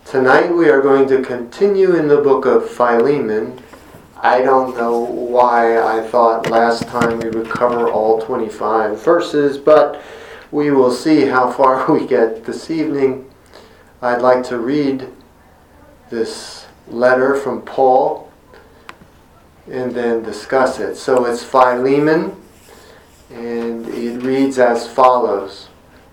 Tonight we are going to continue in the book of Philemon. I don't know why I thought last time we would cover all 25 verses, but we will see how far we get this evening. I'd like to read this letter from Paul and then discuss it. So it's Philemon, and it reads as follows.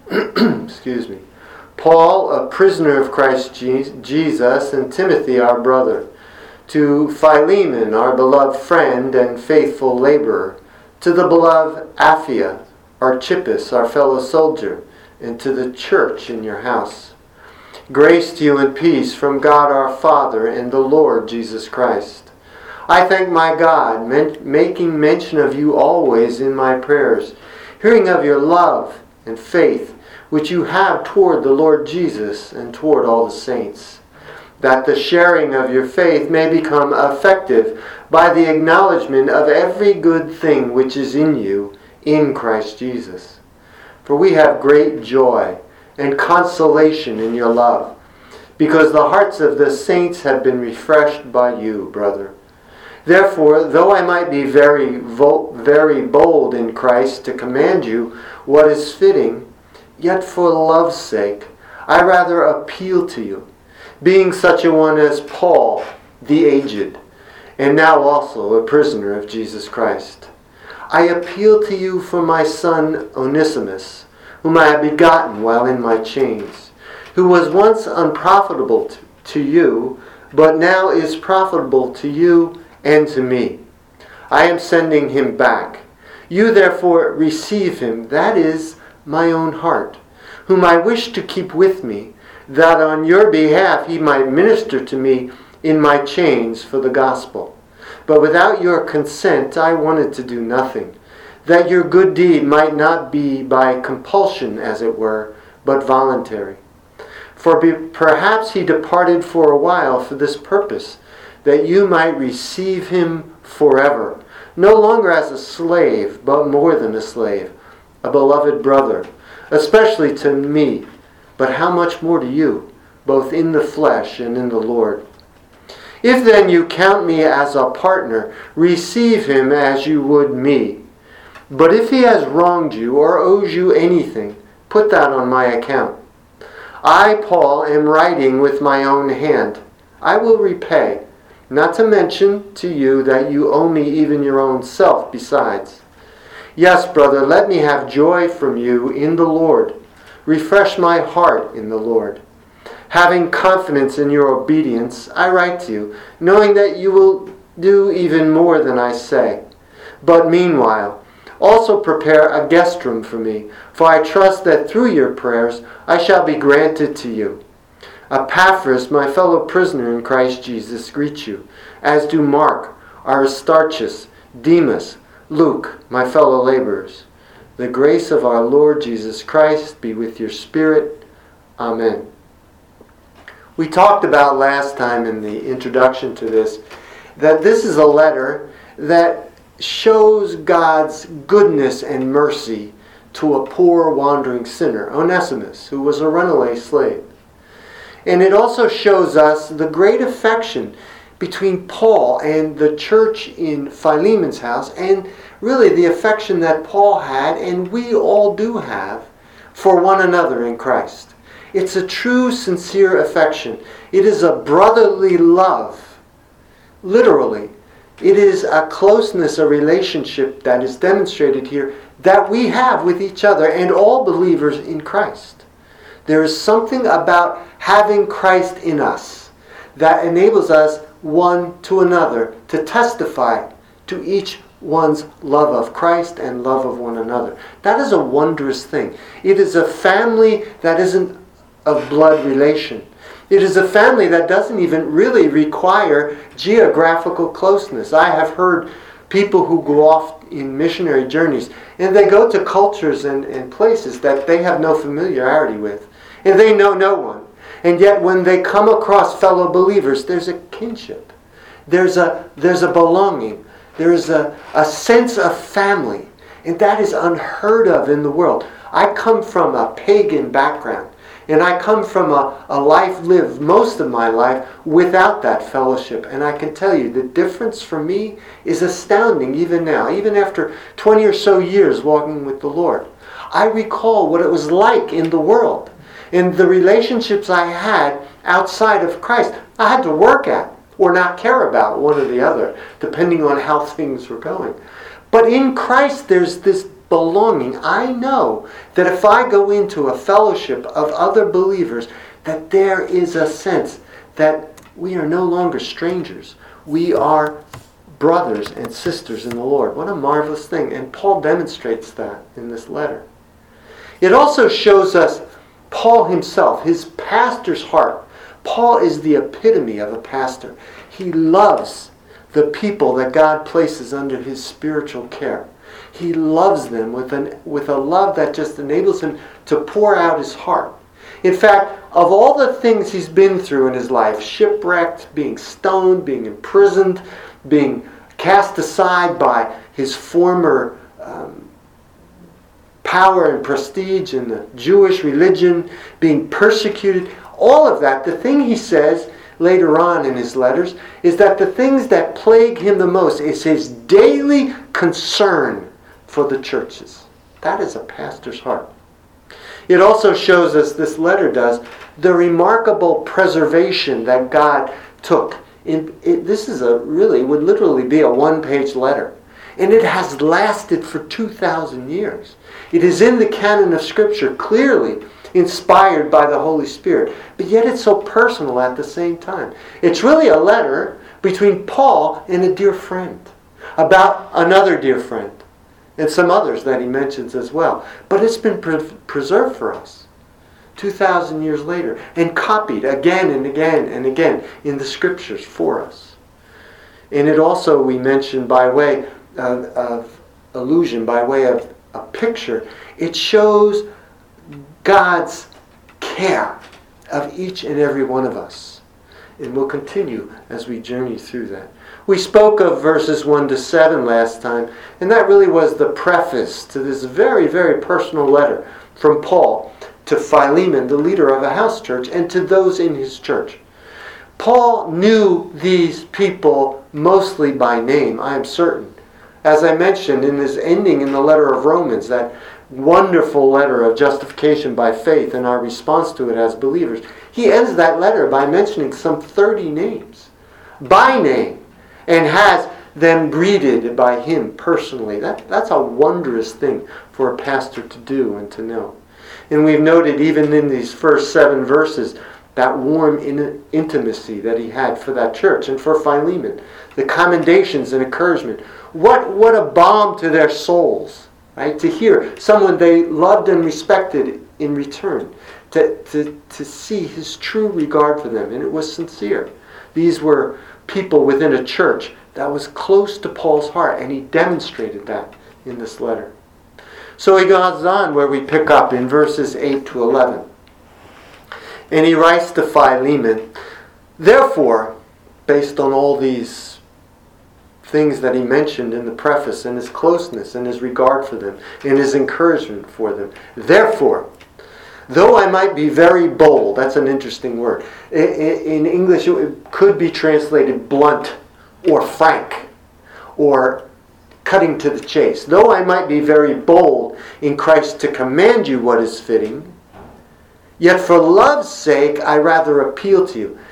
Excuse me. Paul, a prisoner of Christ Jesus, and Timothy, our brother, to Philemon, our beloved friend and faithful laborer, to the beloved Apphia, Archippus, our fellow soldier, and to the church in your house. Grace to you and peace from God our Father and the Lord Jesus Christ. I thank my God, making mention of you always in my prayers, hearing of your love and faith, which you have toward the Lord Jesus and toward all the saints, that the sharing of your faith may become effective by the acknowledgement of every good thing which is in you in Christ Jesus. For we have great joy and consolation in your love, because the hearts of the saints have been refreshed by you, brother. Therefore, though I might be very bold in Christ to command you what is fitting, yet for love's sake, I rather appeal to you, being such a one as Paul, the aged, and now also a prisoner of Jesus Christ. I appeal to you for my son Onesimus, whom I have begotten while in my chains, who was once unprofitable to you, but now is profitable to you and to me. I am sending him back. You therefore receive him, that is, my own heart, whom I wish to keep with me, that on your behalf he might minister to me in my chains for the gospel. But without your consent I wanted to do nothing, that your good deed might not be by compulsion, as it were, but voluntary. For perhaps he departed for a while for this purpose, that you might receive him forever, no longer as a slave, but more than a slave, a beloved brother, especially to me, but how much more to you, both in the flesh and in the Lord. If then you count me as a partner, receive him as you would me. But if he has wronged you or owes you anything, put that on my account. I, Paul, am writing with my own hand. I will repay, not to mention to you that you owe me even your own self besides. Yes, brother, let me have joy from you in the Lord. Refresh my heart in the Lord. Having confidence in your obedience, I write to you, knowing that you will do even more than I say. But meanwhile, also prepare a guest room for me, for I trust that through your prayers I shall be granted to you. Epaphras, my fellow prisoner in Christ Jesus, greets you, as do Mark, Aristarchus, Demas, Luke, my fellow laborers. The grace of our Lord Jesus Christ be with your spirit. Amen. We talked about last time in the introduction to this that this is a letter that shows God's goodness and mercy to a poor wandering sinner, Onesimus, who was a runaway slave. And it also shows us the great affection between Paul and the church in Philemon's house, and really the affection that Paul had, and we all do have, for one another in Christ. It's a true, sincere affection. It is a brotherly love. Literally, it is a closeness, a relationship that is demonstrated here that we have with each other and all believers in Christ. There is something about having Christ in us that enables us one to another to testify to each one's love of Christ and love of one another. That is a wondrous thing. It is a family that isn't of blood relation. It is a family that doesn't even really require geographical closeness. I have heard people who go off in missionary journeys and they go to cultures and places that they have no familiarity with, and they know no one. And yet when they come across fellow believers, there's a kinship. There's a belonging. There is a sense of family. And that is unheard of in the world. I come from a pagan background. And I come from a life lived most of my life without that fellowship. And I can tell you, the difference for me is astounding even now. Even after 20 or so years walking with the Lord, I recall what it was like in the world. And the relationships I had outside of Christ, I had to work at or not care about, one or the other, depending on how things were going. But in Christ, there's this belonging. I know that if I go into a fellowship of other believers, that there is a sense that we are no longer strangers. We are brothers and sisters in the Lord. What a marvelous thing. And Paul demonstrates that in this letter. It also shows us Paul himself, his pastor's heart. Paul is the epitome of a pastor. He loves the people that God places under his spiritual care. He loves them with a love that just enables him to pour out his heart. In fact, of all the things he's been through in his life, shipwrecked, being stoned, being imprisoned, being cast aside by his former power and prestige in the Jewish religion, being persecuted, all of that, the thing he says later on in his letters is that the things that plague him the most is his daily concern for the churches. That is a pastor's heart. It also shows us, this letter does, the remarkable preservation that God took. This is would literally be a one-page letter. And it has lasted for 2,000 years. It is in the canon of Scripture, clearly inspired by the Holy Spirit. But yet it's so personal at the same time. It's really a letter between Paul and a dear friend, about another dear friend, and some others that he mentions as well. But it's been preserved for us 2,000 years later and copied again and again and again in the Scriptures for us. And it also, we mentioned by way of allusion, by way of a picture, it shows God's care of each and every one of us. And we'll continue as we journey through that. We spoke of verses 1 to 7 last time, and that really was the preface to this very, very personal letter from Paul to Philemon, the leader of a house church, and to those in his church. Paul knew these people mostly by name, I am certain. As I mentioned in his ending in the letter of Romans, that wonderful letter of justification by faith and our response to it as believers, he ends that letter by mentioning some 30 names by name and has them greeted by him personally. That's a wondrous thing for a pastor to do and to know. And we've noted even in these first 7 verses that warm intimacy that he had for that church and for Philemon, the commendations and encouragement. What a balm to their souls, right? To hear someone they loved and respected in return, to see his true regard for them, and it was sincere. These were people within a church that was close to Paul's heart, and he demonstrated that in this letter. So he goes on where we pick up in verses 8 to 11. And he writes to Philemon, therefore, based on all these things that he mentioned in the preface, and his closeness and his regard for them, and his encouragement for them, therefore, though I might be very bold, that's an interesting word. In English, it could be translated blunt or frank or cutting to the chase. Though I might be very bold in Christ to command you what is fitting, yet for love's sake I rather appeal to you.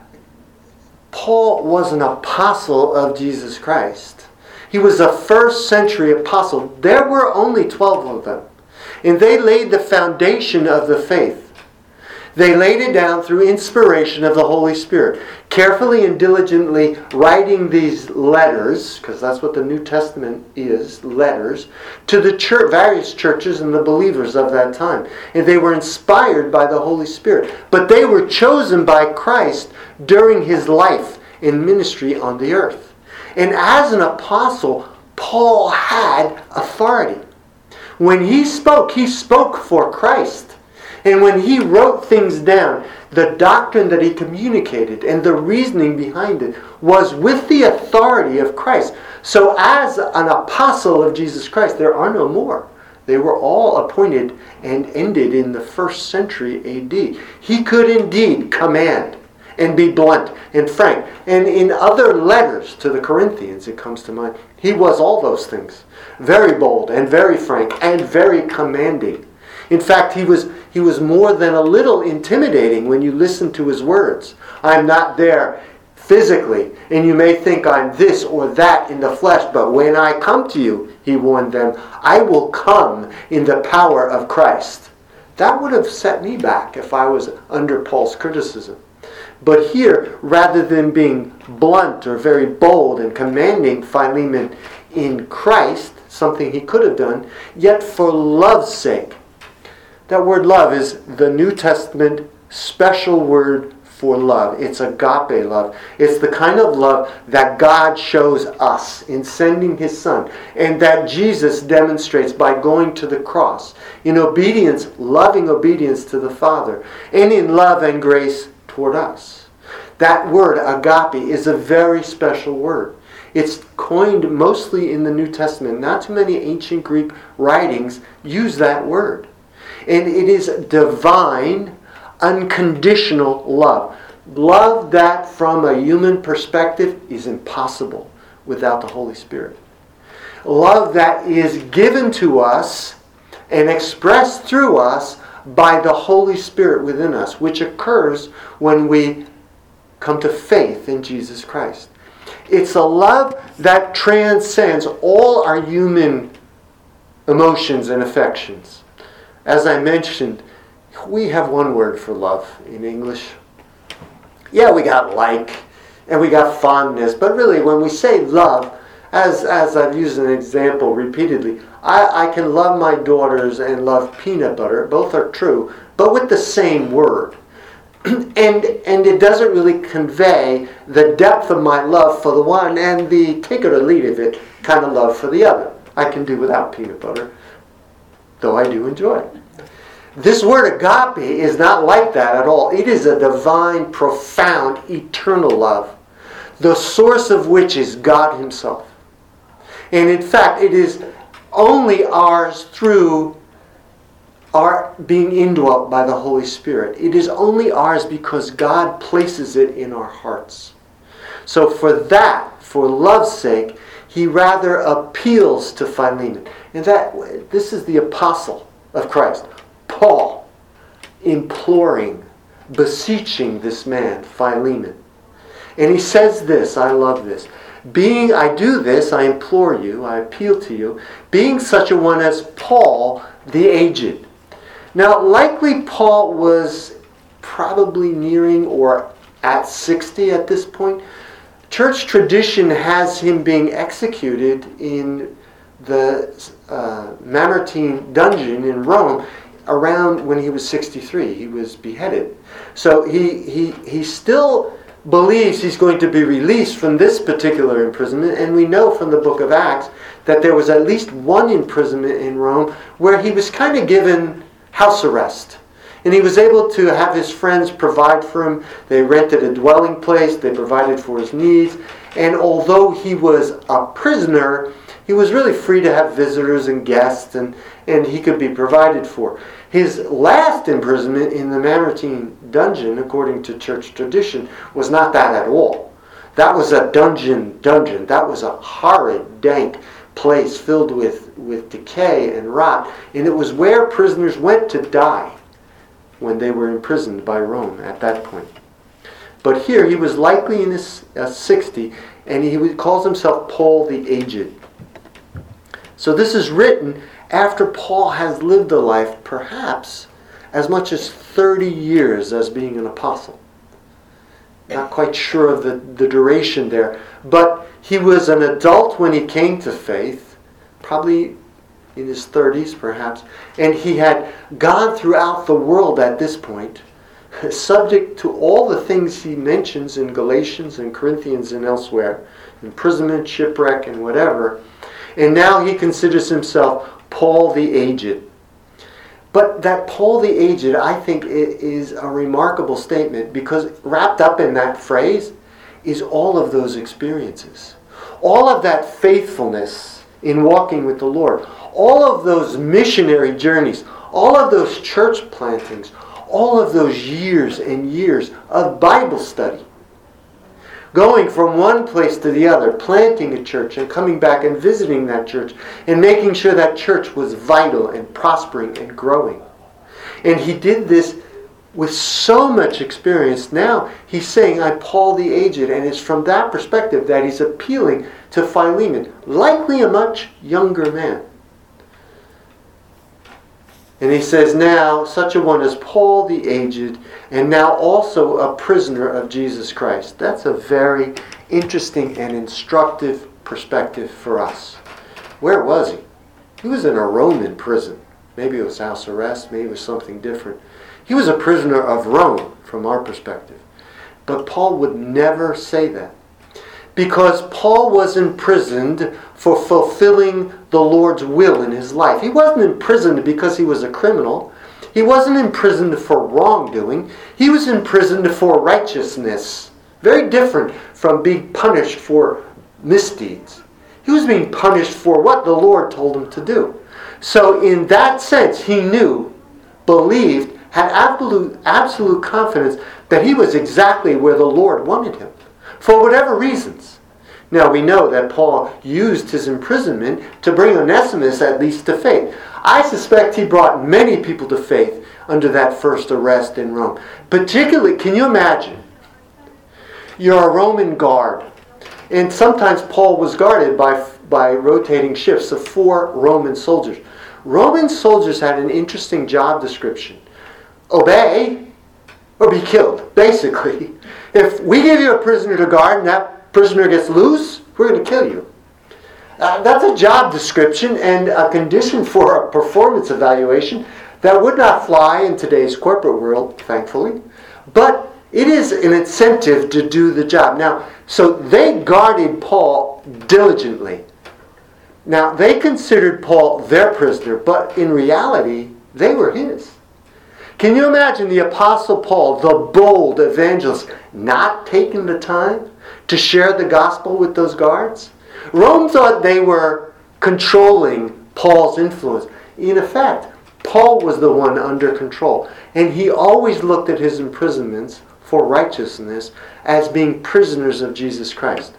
Paul was an apostle of Jesus Christ. He was a first century apostle. There were only 12 of them. And they laid the foundation of the faith. They laid it down through inspiration of the Holy Spirit, carefully and diligently writing these letters, because that's what the New Testament is, letters, to the various churches and the believers of that time. And they were inspired by the Holy Spirit. But they were chosen by Christ during his life and ministry on the earth. And as an apostle, Paul had authority. When he spoke for Christ. And when he wrote things down, the doctrine that he communicated and the reasoning behind it was with the authority of Christ. So as an apostle of Jesus Christ, there are no more. They were all appointed and ended in the 1st century A.D. He could indeed command and be blunt and frank. And in other letters to the Corinthians, it comes to mind, he was all those things. Very bold and very frank and very commanding. In fact, he was more than a little intimidating when you listen to his words. I'm not there physically, and you may think I'm this or that in the flesh, but when I come to you, he warned them, I will come in the power of Christ. That would have set me back if I was under Paul's criticism. But here, rather than being blunt or very bold and commanding Philemon in Christ, something he could have done, yet for love's sake. That word love is the New Testament special word for love. It's agape love. It's the kind of love that God shows us in sending his Son, and that Jesus demonstrates by going to the cross in obedience, loving obedience to the Father, and in love and grace toward us. That word, agape, is a very special word. It's coined mostly in the New Testament. Not too many ancient Greek writings use that word. And it is divine, unconditional love. Love that from a human perspective is impossible without the Holy Spirit. Love that is given to us and expressed through us by the Holy Spirit within us, which occurs when we come to faith in Jesus Christ. It's a love that transcends all our human emotions and affections. As I mentioned, we have one word for love in English. Yeah, we got like, and we got fondness, but really when we say love, as I've used an example repeatedly, I can love my daughters and love peanut butter, both are true, but with the same word. And it doesn't really convey the depth of my love for the one and the take it or leave it kind of love for the other. I can do without peanut butter, though I do enjoy it. This word agape is not like that at all. It is a divine, profound, eternal love, the source of which is God himself. And in fact, it is only ours through our being indwelt by the Holy Spirit. It is only ours because God places it in our hearts. So for that, for love's sake, he rather appeals to Philemon. And this is the apostle of Christ, Paul, imploring, beseeching this man, Philemon. And he says this, I love this. I do this, I implore you, I appeal to you, being such a one as Paul the aged. Now, likely Paul was probably nearing or at 60 at this point. Church tradition has him being executed in the Mamertine dungeon in Rome around when he was 63. He was beheaded. So he still believes he's going to be released from this particular imprisonment, and we know from the book of Acts that there was at least one imprisonment in Rome where he was kind of given house arrest. And he was able to have his friends provide for him. They rented a dwelling place. They provided for his needs. And although he was a prisoner, he was really free to have visitors and guests, and he could be provided for. His last imprisonment in the Mamertine dungeon, according to church tradition, was not that at all. That was a dungeon. That was a horrid, dank place filled with decay and rot. And it was where prisoners went to die when they were imprisoned by Rome at that point. But here he was likely in his 60, and he calls himself Paul the Aged. So this is written after Paul has lived a life perhaps as much as 30 years as being an apostle. Not quite sure of the duration there, but he was an adult when he came to faith, probably in his 30s perhaps, and he had gone throughout the world at this point, subject to all the things he mentions in Galatians and Corinthians and elsewhere, imprisonment, shipwreck, and whatever. And now he considers himself Paul the Aged. But that Paul the Aged, I think, is a remarkable statement, because wrapped up in that phrase is all of those experiences. All of that faithfulness in walking with the Lord. all of those missionary journeys, all of those church plantings, all of those years and years of Bible study. Going from one place to the other, planting a church and coming back and visiting that church and making sure that church was vital and prospering and growing. And he did this with so much experience. Now he's saying, I'm Paul the aged, and it's from that perspective that he's appealing to Philemon, likely a much younger man. And he says, now such a one as Paul the aged, and now also a prisoner of Jesus Christ. That's a very interesting and instructive perspective for us. Where was he? He was in a Roman prison. Maybe it was house arrest, maybe it was something different. He was a prisoner of Rome from our perspective. But Paul would never say that. Because Paul was imprisoned for fulfilling the Lord's will in his life. He wasn't imprisoned because he was a criminal. He wasn't imprisoned for wrongdoing. He was imprisoned for righteousness. Very different from being punished for misdeeds. He was being punished for what the Lord told him to do. So in that sense, he knew, believed, had absolute confidence that he was exactly where the Lord wanted him, for whatever reasons. Now we know that Paul used his imprisonment to bring Onesimus at least to faith. I suspect he brought many people to faith under that first arrest in Rome. Particularly, can you imagine? You're a Roman guard, and sometimes Paul was guarded by rotating shifts of 4 Roman soldiers. Roman soldiers had an interesting job description. Obey or be killed, basically. If we give you a prisoner to guard and that prisoner gets loose, we're going to kill you. That's a job description and a condition for a performance evaluation that would not fly in today's corporate world, thankfully. But it is an incentive to do the job. Now, so they guarded Paul diligently. Now, they considered Paul their prisoner, but in reality, they were his. Can you imagine the Apostle Paul, the bold evangelist, not taking the time to share the gospel with those guards? Rome thought they were controlling Paul's influence. In effect, Paul was the one under control. And he always looked at his imprisonments for righteousness as being prisoners of Jesus Christ.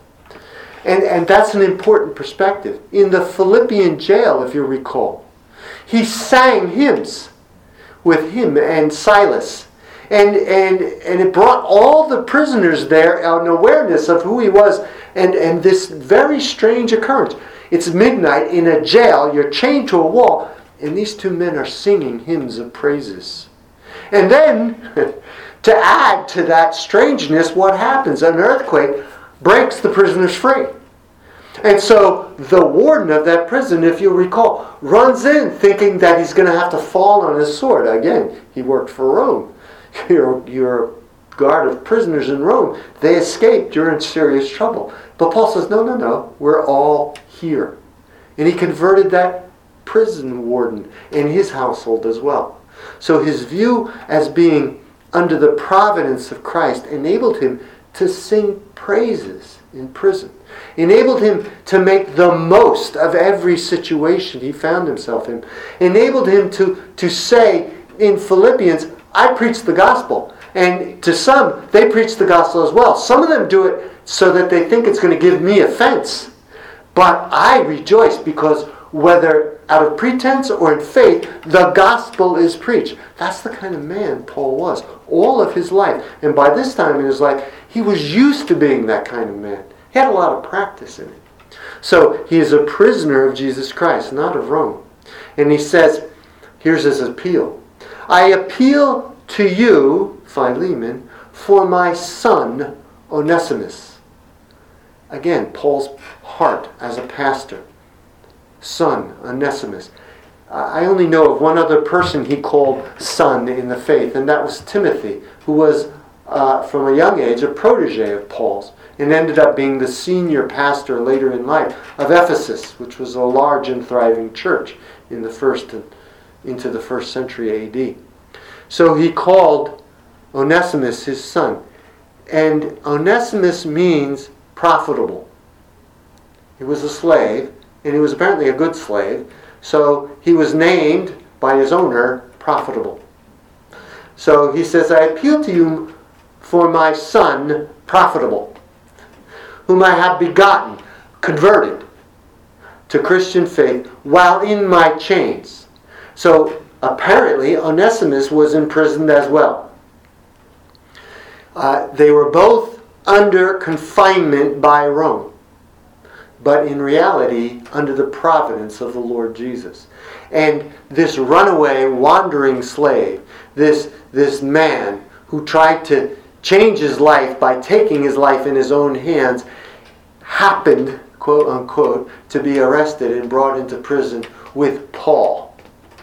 And that's an important perspective. In the Philippian jail, if you recall, he sang hymns with him and Silas. And it brought all the prisoners there an awareness of who he was and this very strange occurrence. It's midnight in a jail, you're chained to a wall, and these 2 men are singing hymns of praises. And then, to add to that strangeness, what happens? An earthquake breaks the prisoners free. And so the warden of that prison, if you recall, runs in thinking that he's going to have to fall on his sword. Again, he worked for Rome. You're a guard of prisoners in Rome. They escaped. You're in serious trouble. But Paul says, no, we're all here. And he converted that prison warden and his household as well. So his view as being under the providence of Christ enabled him to sing praises in prison. Enabled him to make the most of every situation he found himself in. Enabled him to say in Philippians, I preach the gospel. And to some, they preach the gospel as well. Some of them do it so that they think it's going to give me offense. But I rejoice because whether out of pretense or in faith, the gospel is preached. That's the kind of man Paul was all of his life. And by this time in his life, he was used to being that kind of man. He had a lot of practice in it. So he is a prisoner of Jesus Christ, not of Rome. And he says, here's his appeal. I appeal to you, Philemon, for my son, Onesimus. Again, Paul's heart as a pastor. Son, Onesimus. I only know of one other person he called son in the faith, and that was Timothy, who was, from a young age, a protege of Paul's, and ended up being the senior pastor later in life of Ephesus, which was a large and thriving church into the first century A.D. So he called Onesimus his son. And Onesimus means profitable. He was a slave, and he was apparently a good slave. So he was named by his owner profitable. So he says, I appeal to you for my son profitable, whom I have begotten, converted to Christian faith while in my chains. So apparently Onesimus was imprisoned as well. They were both under confinement by Rome, but in reality under the providence of the Lord Jesus. And this runaway, wandering slave, this man who tried to change his life by taking his life in his own hands, happened, quote unquote, to be arrested and brought into prison with Paul.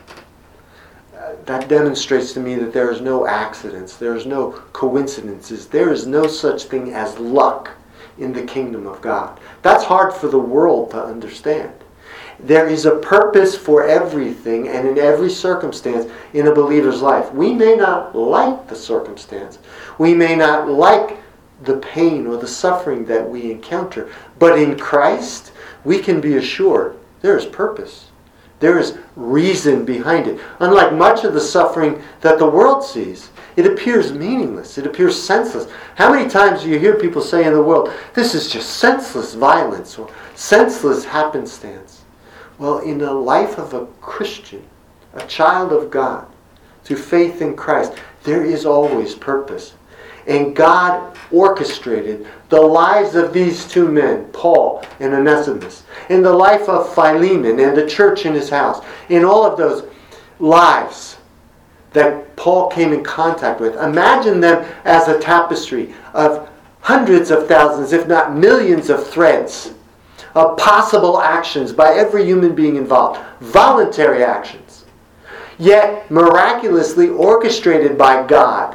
That demonstrates to me that there is no accidents, there is no coincidences, there is no such thing as luck in the kingdom of God. That's hard for the world to understand. There is a purpose for everything and in every circumstance in a believer's life. We may not like the circumstance. We may not like the pain or the suffering that we encounter. But in Christ, we can be assured there is purpose. There is reason behind it. Unlike much of the suffering that the world sees, it appears meaningless. It appears senseless. How many times do you hear people say in the world, this is just senseless violence or senseless happenstance? Well, in the life of a Christian, a child of God, through faith in Christ, there is always purpose. And God orchestrated the lives of these two men, Paul and Onesimus, in the life of Philemon and the church in his house, in all of those lives that Paul came in contact with. Imagine them as a tapestry of hundreds of thousands, if not millions of threads of possible actions by every human being involved. Voluntary actions. Yet miraculously orchestrated by God.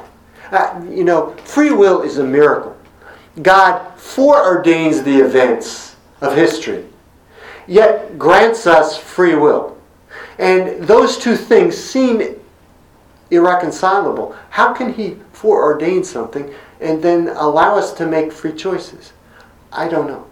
Free will is a miracle. God foreordains the events of history, yet grants us free will. And those two things seem irreconcilable. How can He foreordain something and then allow us to make free choices? I don't know.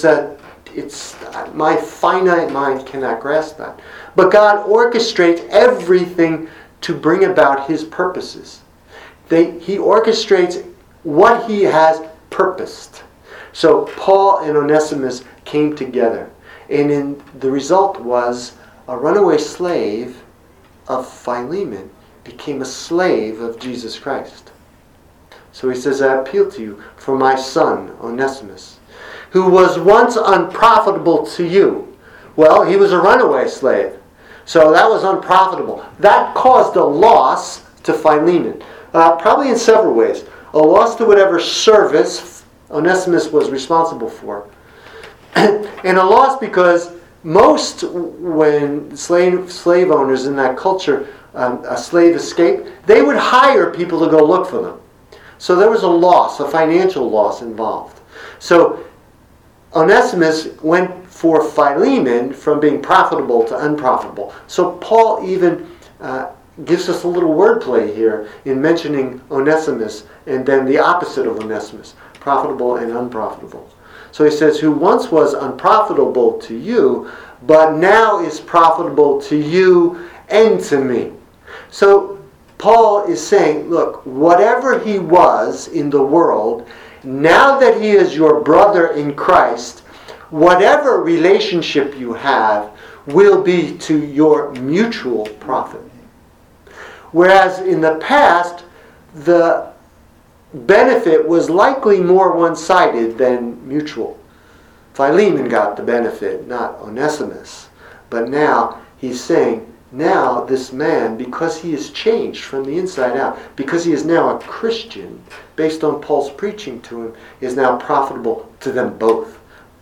It's my finite mind cannot grasp that. But God orchestrates everything to bring about His purposes. He orchestrates what He has purposed. So Paul and Onesimus came together. And the result was a runaway slave of Philemon became a slave of Jesus Christ. So he says, I appeal to you for my son, Onesimus, who was once unprofitable to you. Well, he was a runaway slave. So that was unprofitable. That caused a loss to Philemon. Probably in several ways. A loss to whatever service Onesimus was responsible for. And a loss because most, when slave owners in that culture, a slave escaped, they would hire people to go look for them. So there was a loss, a financial loss involved. So Onesimus went for Philemon from being profitable to unprofitable. So Paul even gives us a little wordplay here in mentioning Onesimus and then the opposite of Onesimus, profitable and unprofitable. So he says, who once was unprofitable to you, but now is profitable to you and to me. So Paul is saying, look, whatever he was in the world, now that he is your brother in Christ, whatever relationship you have will be to your mutual profit. Whereas in the past, the benefit was likely more one-sided than mutual. Philemon got the benefit, not Onesimus. But now he's saying, now this man, because he is changed from the inside out, because he is now a Christian, based on Paul's preaching to him, is now profitable to them both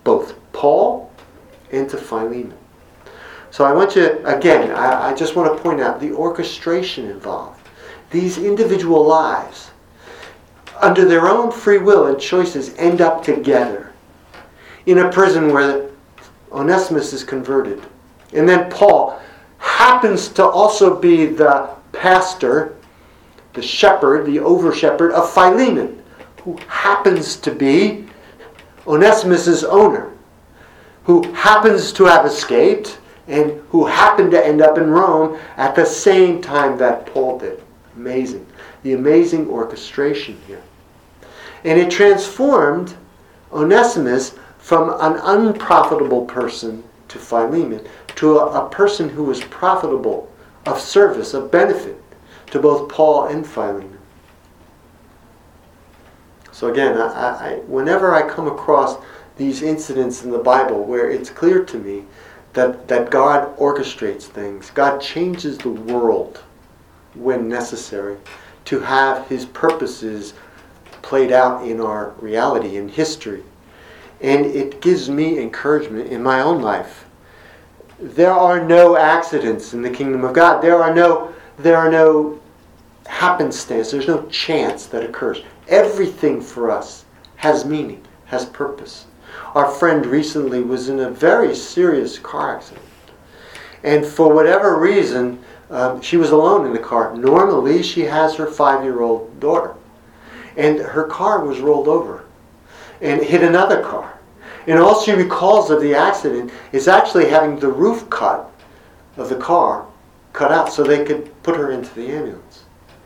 Paul and to Philemon. So I want you, again, I just want to point out the orchestration involved. These individual lives, under their own free will and choices, end up together in a prison where Onesimus is converted. And then Paul happens to also be the pastor, the shepherd, the over-shepherd of Philemon, who happens to be Onesimus' owner, who happens to have escaped and who happened to end up in Rome at the same time that Paul did. Amazing. The amazing orchestration here. And it transformed Onesimus from an unprofitable person to Philemon, to a person who was profitable, of service, of benefit to both Paul and Philemon. So again, whenever I come across these incidents in the Bible where it's clear to me that God orchestrates things, God changes the world when necessary to have His purposes played out in our reality, in history. And it gives me encouragement in my own life. There are no accidents in the kingdom of God. There are no happenstance. There's no chance that occurs. Everything for us has meaning, has purpose. Our friend recently was in a very serious car accident. And for whatever reason, she was alone in the car. Normally, she has her 5-year-old daughter. And her car was rolled over and hit another car. And all she recalls of the accident is actually having the roof cut of the car cut out so they could put her into the ambulance.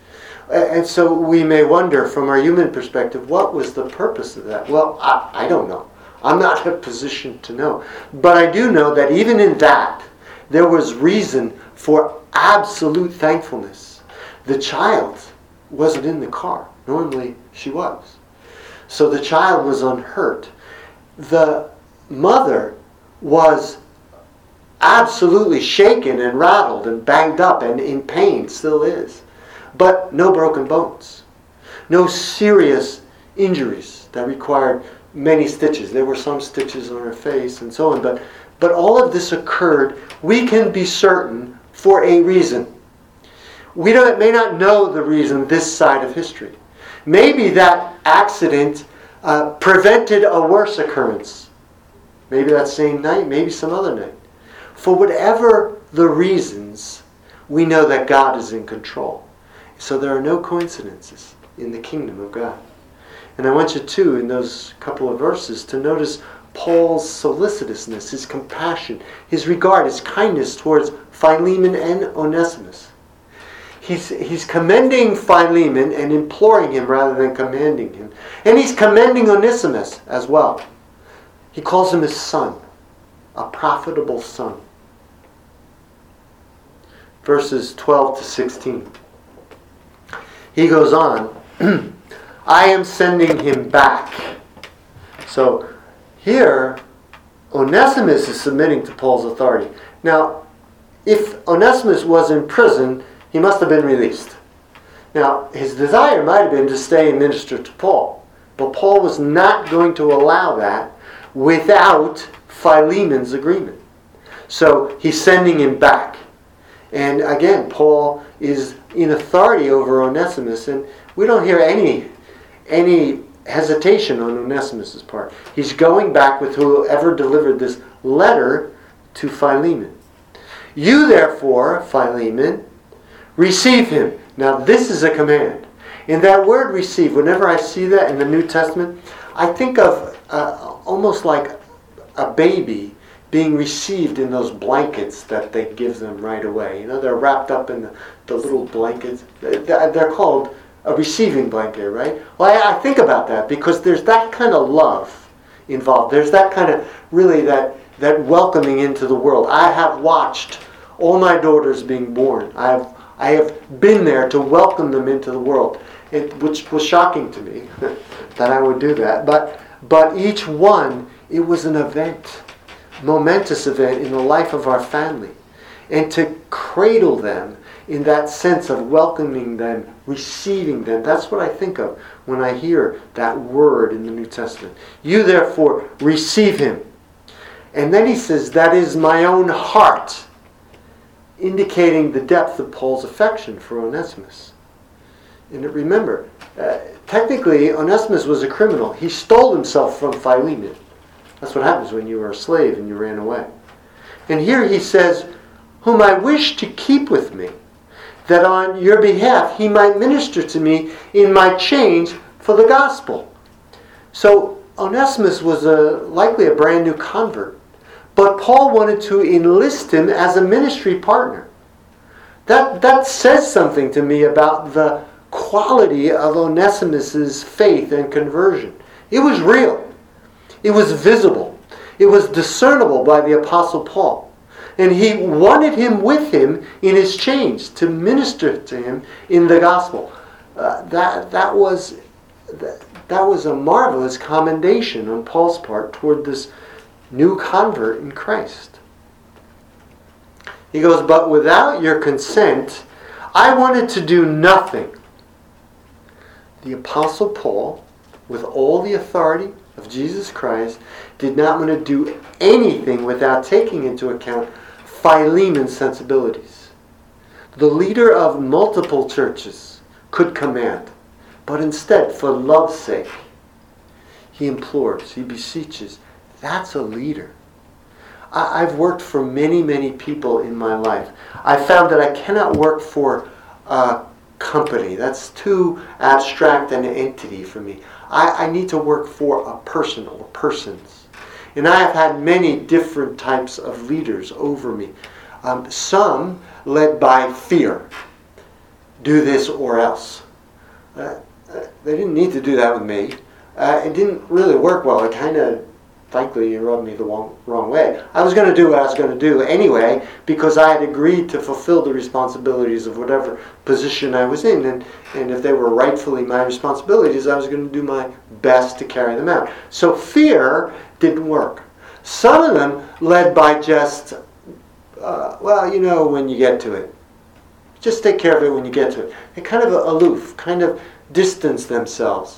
And so we may wonder from our human perspective, what was the purpose of that? Well, I don't know. I'm not in a position to know. But I do know that even in that, there was reason for absolute thankfulness. The child wasn't in the car. Normally she was. So the child was unhurt. The mother was absolutely shaken and rattled and banged up and in pain, still is. But no broken bones. No serious injuries that required many stitches. There were some stitches on her face and so on. But all of this occurred, we can be certain, for a reason. We may not know the reason this side of history. Maybe that accident prevented a worse occurrence. Maybe that same night, maybe some other night. For whatever the reasons, we know that God is in control. So there are no coincidences in the kingdom of God. And I want you too, in those couple of verses, to notice Paul's solicitousness, his compassion, his regard, his kindness towards Philemon and Onesimus. He's commending Philemon and imploring him rather than commanding him. And he's commending Onesimus as well. He calls him his son, a profitable son. Verses 12 to 16. He goes on, I am sending him back. So here, Onesimus is submitting to Paul's authority. Now, if Onesimus was in prison, he must have been released. Now, his desire might have been to stay and minister to Paul. But Paul was not going to allow that without Philemon's agreement. So he's sending him back. And again, Paul is in authority over Onesimus, and we don't hear any hesitation on Onesimus' part. He's going back with whoever delivered this letter to Philemon. You therefore, Philemon, receive him. Now this is a command. In that word receive, whenever I see that in the New Testament, I think of almost like a baby being received in those blankets that they give them right away. You know, they're wrapped up in the little blankets. They're called a receiving blanket, right? Well, I think about that because there's that kind of love involved. There's that kind of, really, that welcoming into the world. I have watched all my daughters being born. I have been there to welcome them into the world, which was shocking to me that I would do that. But each one, it was an event, momentous event in the life of our family. And to cradle them in that sense of welcoming them, receiving them, that's what I think of when I hear that word in the New Testament. You therefore receive him. And then he says, that is my own heart, indicating the depth of Paul's affection for Onesimus. And remember, technically Onesimus was a criminal. He stole himself from Philemon. That's what happens when you were a slave and you ran away. And here he says, whom I wish to keep with me, that on your behalf he might minister to me in my chains for the gospel. So Onesimus was likely a brand new convert. but Paul wanted to enlist him as a ministry partner. That says something to me about the quality of Onesimus's faith and conversion. It was real. It was visible. It was discernible by the Apostle Paul. And he wanted him with him in his chains to minister to him in the gospel. That was a marvelous commendation on Paul's part toward this new convert in Christ. He goes, but without your consent, I wanted to do nothing. The Apostle Paul, with all the authority of Jesus Christ, did not want to do anything without taking into account Philemon's sensibilities. The leader of multiple churches could command, but instead, for love's sake, he implores, he beseeches. That's a leader. I've worked for many, many people in my life. I found that I cannot work for a company. That's too abstract an entity for me. I need to work for a person or persons. And I have had many different types of leaders over me. Some led by fear. Do this or else. They didn't need to do that with me. It didn't really work well. It kind of, frankly, rubbed me the wrong way. I was going to do what I was going to do anyway because I had agreed to fulfill the responsibilities of whatever position I was in. And if they were rightfully my responsibilities, I was going to do my best to carry them out. So fear didn't work. Some of them led by just, when you get to it. Just take care of it when you get to it. They're kind of aloof, kind of distanced themselves.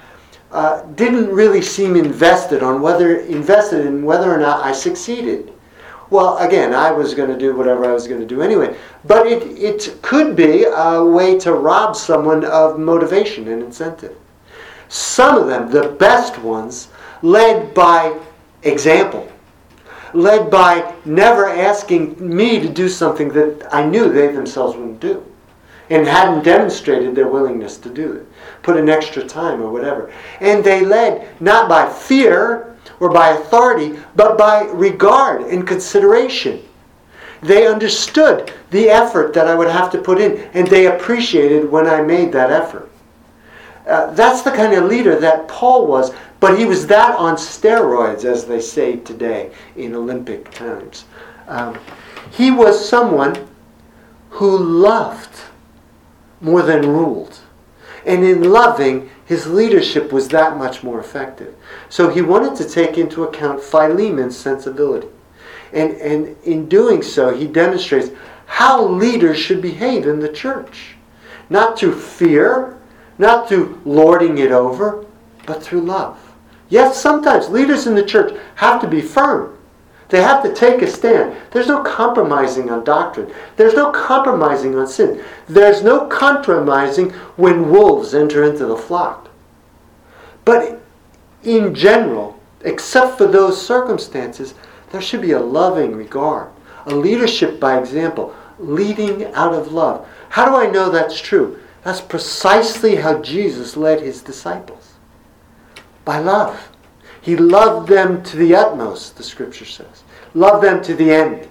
Didn't really seem invested in whether or not I succeeded. Well, again, I was going to do whatever I was going to do anyway. But it could be a way to rob someone of motivation and incentive. Some of them, the best ones, led by example. Led by never asking me to do something that I knew they themselves wouldn't do. And hadn't demonstrated their willingness to do it. Put in extra time or whatever. And they led not by fear or by authority, but by regard and consideration. They understood the effort that I would have to put in, and they appreciated when I made that effort. That's the kind of leader that Paul was, but he was that on steroids, as they say today in Olympic times. He was someone who loved more than ruled. And in loving, his leadership was that much more effective. So he wanted to take into account Philemon's sensibility. And in doing so, he demonstrates how leaders should behave in the church. Not through fear, not through lording it over, but through love. Yes, sometimes leaders in the church have to be firm. They have to take a stand. There's no compromising on doctrine. There's no compromising on sin. There's no compromising when wolves enter into the flock. But in general, except for those circumstances, there should be a loving regard, a leadership by example, leading out of love. How do I know that's true? That's precisely how Jesus led his disciples. By love. He loved them to the utmost, the scripture says. Loved them to the end.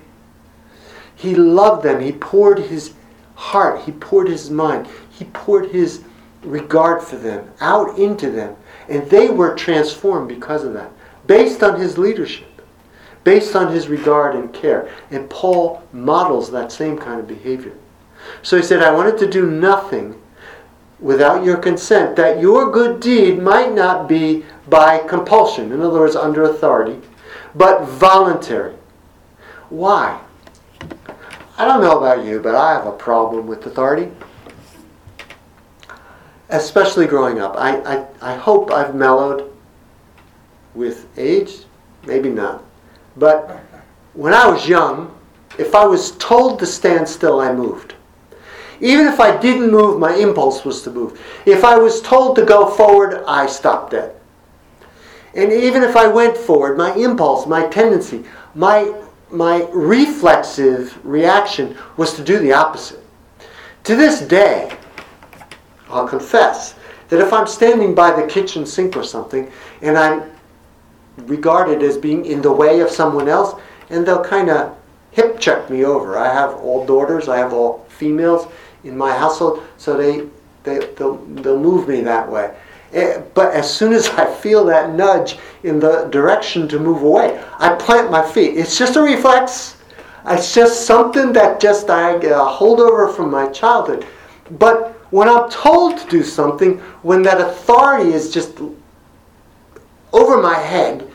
He loved them. He poured his heart. He poured his mind. He poured his regard for them out into them. And they were transformed because of that. Based on his leadership. Based on his regard and care. And Paul models that same kind of behavior. So he said, I wanted to do nothing without your consent, that your good deed might not be by compulsion, in other words, under authority, but voluntary. Why? I don't know about you, but I have a problem with authority. Especially growing up. I hope I've mellowed with age. Maybe not. But when I was young, if I was told to stand still, I moved. Even if I didn't move, my impulse was to move. If I was told to go forward, I stopped dead. And even if I went forward, my impulse, my tendency, my reflexive reaction was to do the opposite. To this day, I'll confess that if I'm standing by the kitchen sink or something, and I'm regarded as being in the way of someone else, and they'll kind of hip check me over. I have all daughters, I have all females in my household, so they'll move me that way. But as soon as I feel that nudge in the direction to move away, I plant my feet. It's just a reflex. It's just something that I get a holdover from my childhood. But when I'm told to do something, when that authority is just over my head,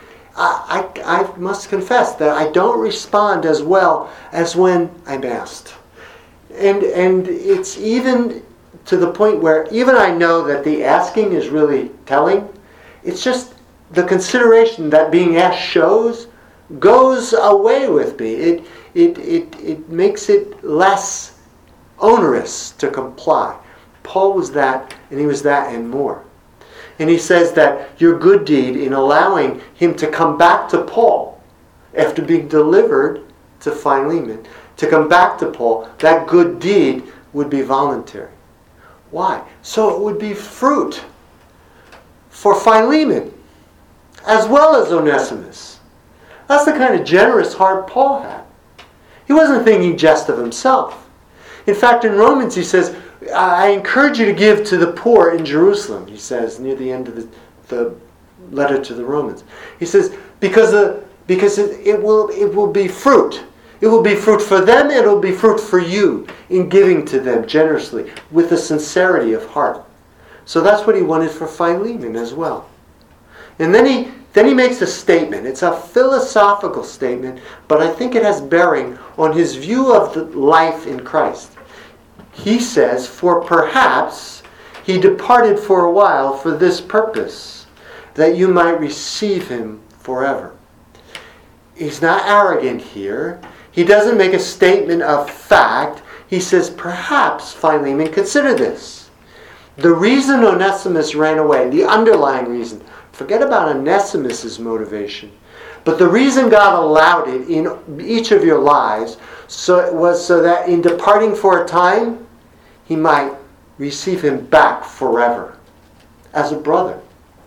I must confess that I don't respond as well as when I'm asked. And it's even to the point where even I know that the asking is really telling. It's just the consideration that being asked shows goes away with me. It makes it less onerous to comply. Paul was that, and he was that and more. And he says that your good deed in allowing him to come back to Paul after being delivered to Philemon, to come back to Paul, that good deed would be voluntary. Why? So it would be fruit for Philemon as well as Onesimus. That's the kind of generous heart Paul had. He wasn't thinking just of himself. In fact, in Romans he says, I encourage you to give to the poor in Jerusalem, he says near the end of the letter to the Romans. He says, because it will be fruit. It will be fruit for them, it will be fruit for you in giving to them generously with a sincerity of heart. So that's what he wanted for Philemon as well. And then he makes a statement. It's a philosophical statement, but I think it has bearing on his view of the life in Christ. He says, for perhaps he departed for a while for this purpose, that you might receive him forever. He's not arrogant here. He doesn't make a statement of fact. He says, perhaps, Philemon, consider this. The reason Onesimus ran away, the underlying reason, forget about Onesimus' motivation, but the reason God allowed it in each of your lives was so that in departing for a time, he might receive him back forever as a brother.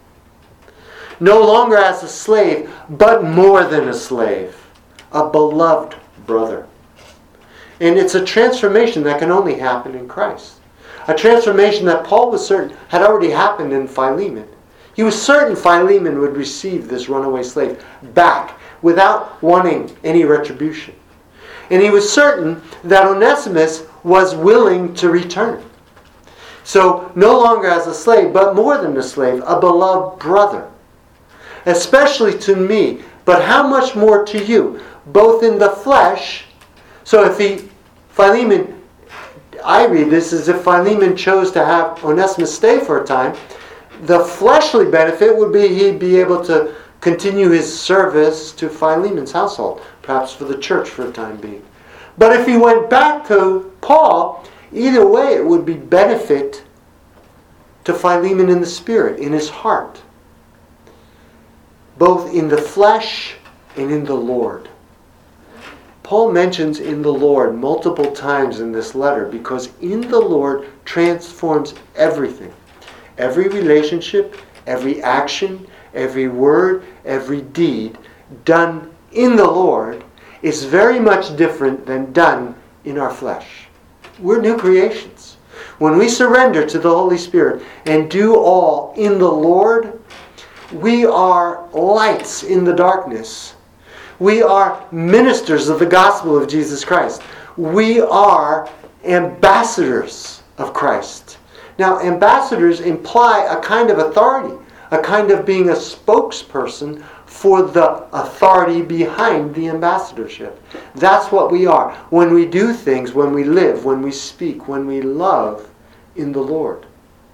No longer as a slave, but more than a slave, a beloved brother. And it's a transformation that can only happen in Christ. A transformation that Paul was certain had already happened in Philemon. He was certain Philemon would receive this runaway slave back without wanting any retribution. And he was certain that Onesimus was willing to return. So, no longer as a slave, but more than a slave, a beloved brother. Especially to me, but how much more to you, both in the flesh. So Philemon, I read this as if Philemon chose to have Onesimus stay for a time. The fleshly benefit would be he'd be able to continue his service to Philemon's household, perhaps for the church for a time being. But if he went back to Paul, either way it would be benefit to Philemon in the spirit, in his heart. Both in the flesh and in the Lord. Paul mentions in the Lord multiple times in this letter because in the Lord transforms everything. Every relationship, every action, every word, every deed done in the Lord is very much different than done in our flesh. We're new creations. When we surrender to the Holy Spirit and do all in the Lord, we are lights in the darkness. We are ministers of the gospel of Jesus Christ. We are ambassadors of Christ. Now, ambassadors imply a kind of authority, a kind of being a spokesperson for the authority behind the ambassadorship. That's what we are. When we do things, when we live, when we speak, when we love in the Lord.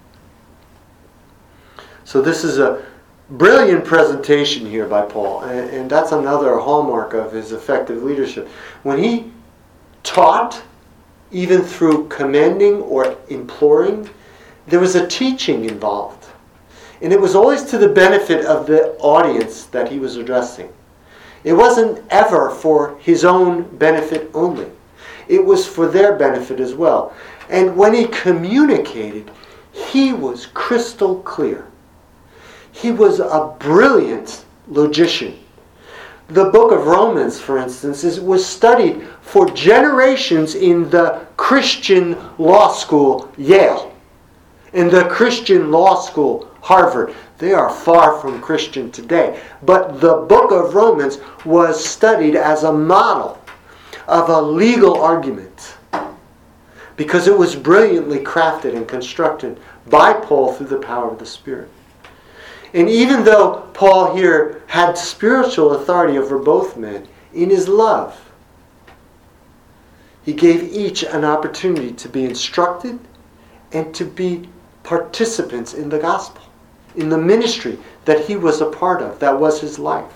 So this is a brilliant presentation here by Paul, and that's another hallmark of his effective leadership. When he taught, even through commanding or imploring, there was a teaching involved. And it was always to the benefit of the audience that he was addressing. It wasn't ever for his own benefit only. It was for their benefit as well. And when he communicated, he was crystal clear. He was a brilliant logician. The book of Romans, for instance, was studied for generations in the Christian law school, Yale, in the Christian law school, Harvard. They are far from Christian today. But the book of Romans was studied as a model of a legal argument because it was brilliantly crafted and constructed by Paul through the power of the Spirit. And even though Paul here had spiritual authority over both men, in his love, he gave each an opportunity to be instructed and to be participants in the gospel, in the ministry that he was a part of, that was his life.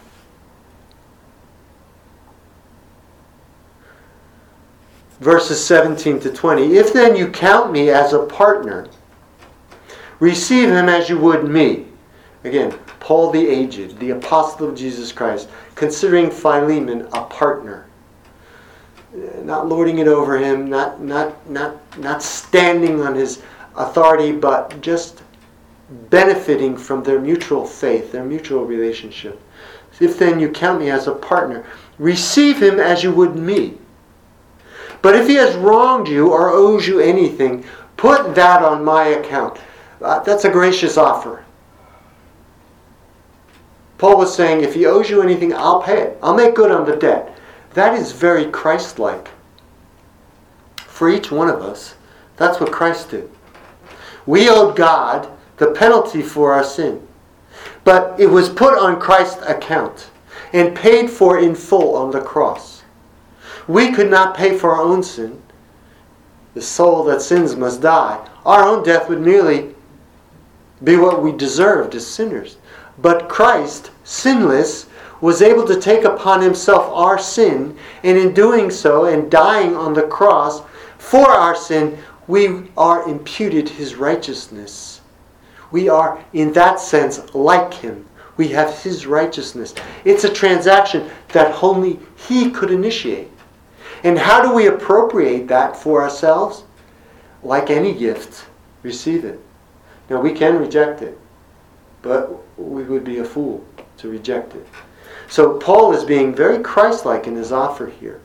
Verses 17 to 20. If then you count me as a partner, receive him as you would me. Again, Paul the aged, the apostle of Jesus Christ, considering Philemon a partner. Not lording it over him, not standing on his authority, but just benefiting from their mutual faith, their mutual relationship. If then you count me as a partner, receive him as you would me. But if he has wronged you or owes you anything, put that on my account. That's a gracious offer. Paul was saying, if he owes you anything, I'll pay it. I'll make good on the debt. That is very Christ-like. For each one of us, that's what Christ did. We owed God the penalty for our sin. But it was put on Christ's account and paid for in full on the cross. We could not pay for our own sin. The soul that sins must die. Our own death would merely be what we deserved as sinners. But Christ, sinless, was able to take upon himself our sin, and in doing so and dying on the cross for our sin, we are imputed his righteousness. We are, in that sense, like him. We have his righteousness. It's a transaction that only he could initiate. And how do we appropriate that for ourselves? Like any gift, receive it. Now, we can reject it, but we would be a fool to reject it. So Paul is being very Christ-like in his offer here.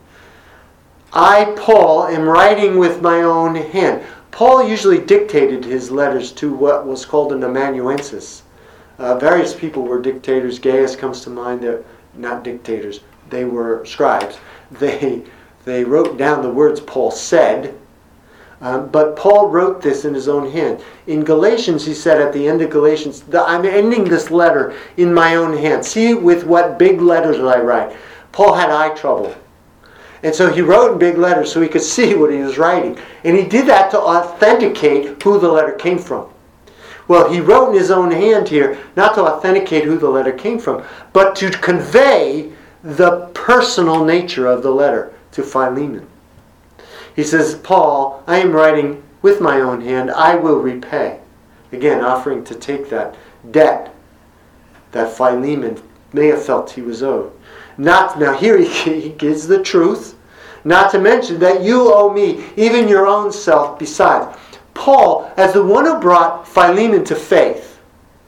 I, Paul, am writing with my own hand. Paul usually dictated his letters to what was called an amanuensis. Various people were dictators. Gaius comes to mind. They're not dictators. They were scribes. They wrote down the words Paul said. But Paul wrote this in his own hand. In Galatians, he said at the end of Galatians, I'm ending this letter in my own hand. See with what big letters I write. Paul had eye trouble. And so he wrote in big letters so he could see what he was writing. And he did that to authenticate who the letter came from. Well, he wrote in his own hand here, not to authenticate who the letter came from, but to convey the personal nature of the letter to Philemon. He says, Paul, I am writing with my own hand, I will repay. Again, offering to take that debt that Philemon may have felt he was owed. Now here he gives the truth, not to mention that you owe me, even your own self besides. Paul, as the one who brought Philemon to faith,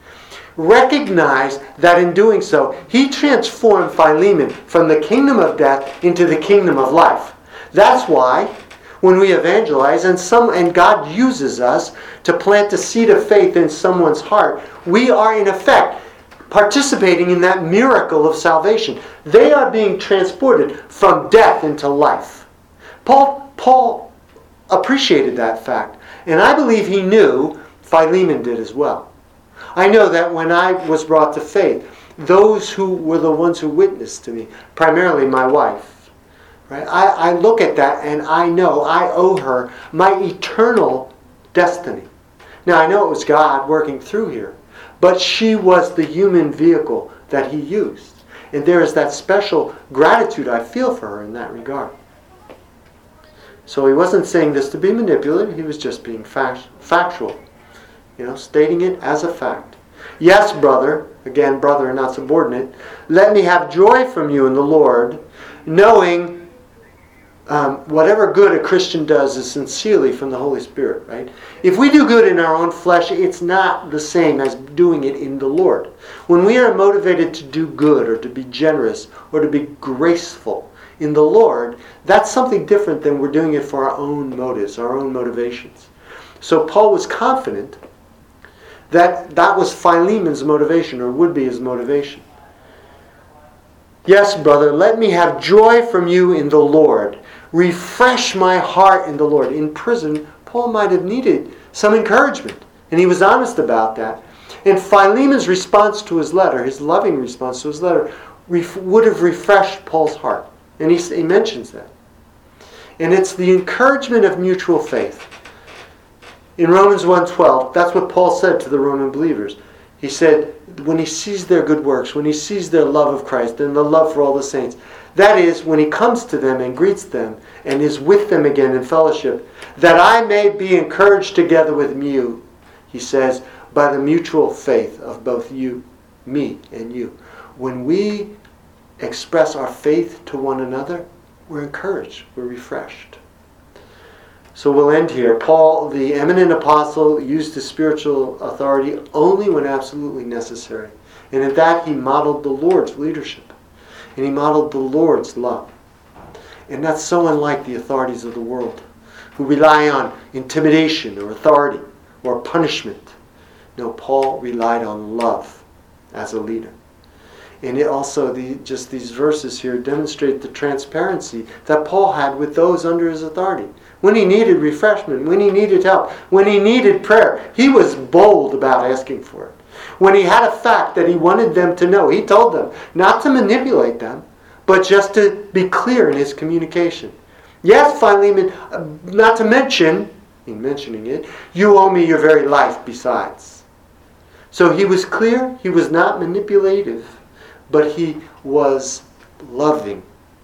recognized that in doing so, he transformed Philemon from the kingdom of death into the kingdom of life. That's why when we evangelize and God uses us to plant a seed of faith in someone's heart, we are in effect participating in that miracle of salvation. They are being transported from death into life. Paul appreciated that fact, and I believe he knew Philemon did as well. I know that when I was brought to faith, those who were the ones who witnessed to me, primarily my wife, right? I look at that and I know I owe her my eternal destiny. Now I know it was God working through here, but she was the human vehicle that he used. And there is that special gratitude I feel for her in that regard. So he wasn't saying this to be manipulative, he was just being factual. Stating it as a fact. Yes, brother, again, brother and not subordinate, let me have joy from you in the Lord, knowing whatever good a Christian does is sincerely from the Holy Spirit, right? If we do good in our own flesh, it's not the same as doing it in the Lord. When we are motivated to do good or to be generous or to be graceful in the Lord, that's something different than we're doing it for our own motives, our own motivations. So Paul was confident that that was Philemon's motivation, or would be his motivation. Yes, brother, let me have joy from you in the Lord. Refresh my heart in the Lord. In prison, Paul might have needed some encouragement, and he was honest about that. And Philemon's response to his letter, his loving response to his letter, would have refreshed Paul's heart. And he mentions that. And it's the encouragement of mutual faith. In Romans 1:12, that's what Paul said to the Roman believers. He said, when he sees their good works, when he sees their love of Christ and the love for all the saints, that is, when he comes to them and greets them and is with them again in fellowship, that I may be encouraged together with you, he says, by the mutual faith of both you, me, and you. When we express our faith to one another, we're encouraged, we're refreshed. So we'll end here. Paul, the eminent apostle, used his spiritual authority only when absolutely necessary. And in that he modeled the Lord's leadership. And he modeled the Lord's love. And that's so unlike the authorities of the world, who rely on intimidation or authority or punishment. No, Paul relied on love as a leader. And it also, just these verses here demonstrate the transparency that Paul had with those under his authority. When he needed refreshment, when he needed help, when he needed prayer, he was bold about asking for it. When he had a fact that he wanted them to know, he told them not to manipulate them, but just to be clear in his communication. Yes, Philemon, not to mention, in mentioning it, you owe me your very life besides. So he was clear, he was not manipulative, but he was loving.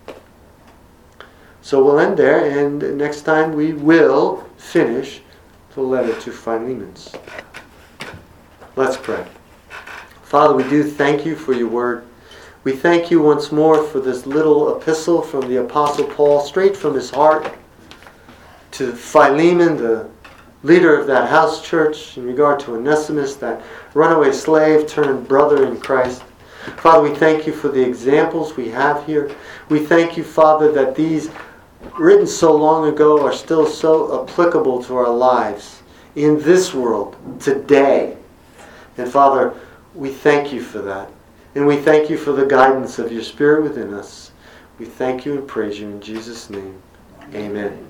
So we'll end there, and next time we will finish the letter to Philemon. Let's pray. Father, we do thank you for your word. We thank you once more for this little epistle from the Apostle Paul, straight from his heart, to Philemon, the leader of that house church, in regard to Onesimus, that runaway slave turned brother in Christ. Father, we thank you for the examples we have here. We thank you, Father, that these written so long ago are still so applicable to our lives in this world today. And Father, we thank you for that. And we thank you for the guidance of your Spirit within us. We thank you and praise you in Jesus' name. Amen.